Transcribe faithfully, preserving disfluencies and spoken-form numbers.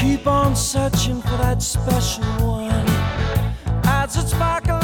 keep on searching for that special one. As it sparkles